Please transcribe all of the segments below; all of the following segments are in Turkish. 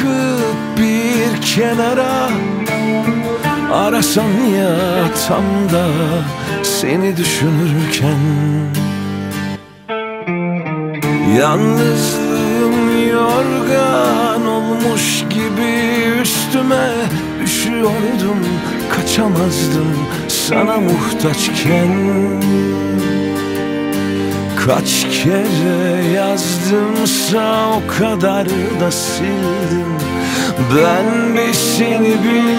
bırakıp bir kenara, arasam ya tam da seni düşünürken. Yalnızlığım yorgan olmuş gibi üstüme üşüyordum, kaçamazdım sana muhtaçken. Kaç kere yazdımsa o kadar da sildim, ben bir seni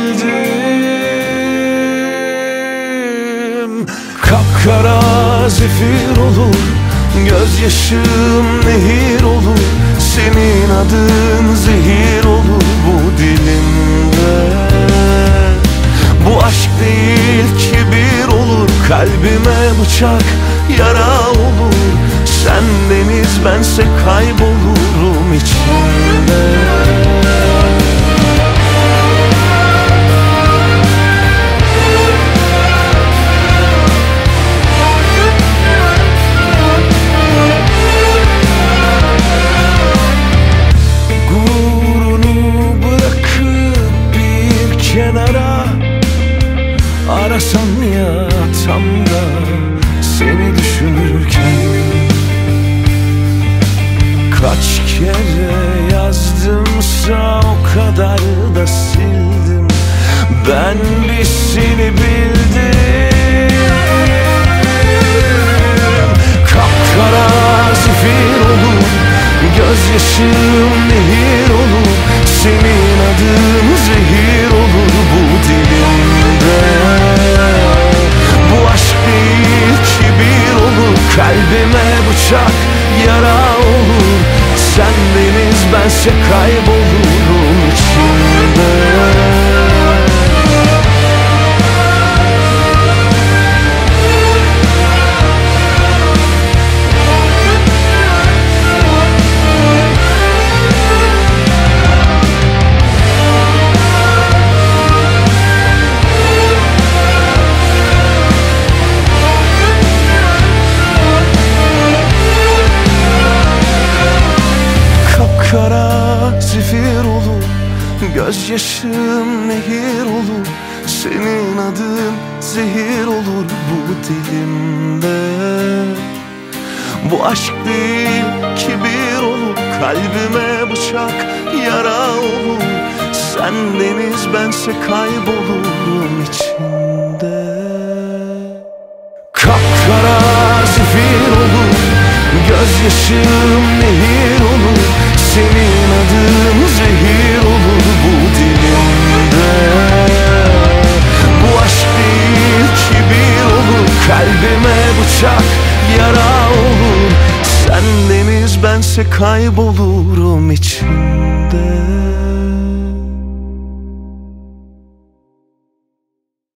bildim. Kapkara zifir olur, gözyaşım nehir olur, senin adın zehir olur bu dilimde. Bu aşk değil kibir olur, kalbime bıçak yara olur. Sen deniz bense kaybolurum içinde. Gururunu bırakıp bir kenara, arasam ya tam da seni düşünürken. Kaç kere yazdımsa o kadar da sildim, ben bir seni bildim. Kapkara zifir olur, gözyaşım nehir olur, senin adın zehir olur bu dilimde. Bu aşk değil kibir olur, kalbime bıçak yara olur. Sen deniz bense kaybolurum içinde. Kara zifir olur, gözyaşım nehir olur, senin adın zehir olur bu dilimde. Bu aşk değil kibir olur, kalbime bıçak yara olur. Sen deniz bense kaybolurum içinde. Kapkara zifir olur, gözyaşım nehir olur, senin adın zehir olur bu dilimde. Bu aşk değil kibir olur, kalbime bıçak yara olur. Sen deniz bense kaybolurum içinde.